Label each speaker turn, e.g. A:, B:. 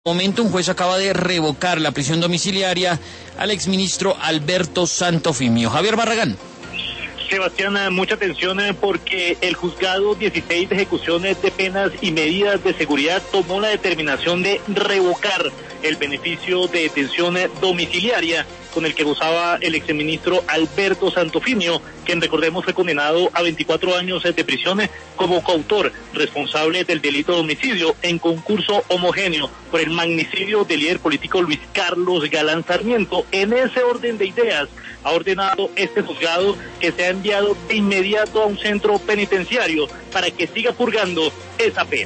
A: Momento, un juez acaba de revocar la prisión domiciliaria al exministro Alberto Santofimio. Javier Barragán.
B: Sebastián, mucha atención porque el juzgado 16 de ejecuciones de penas y medidas de seguridad tomó la determinación de revocar el beneficio de detención domiciliaria con el que gozaba el exministro Alberto Santofimio, quien recordemos fue condenado a 24 años de prisión como coautor responsable del delito de homicidio en concurso homogéneo por el magnicidio del líder político Luis Carlos Galán Sarmiento. En ese orden de ideas ha ordenado este juzgado que sea enviado de inmediato a un centro penitenciario para que siga purgando esa pena.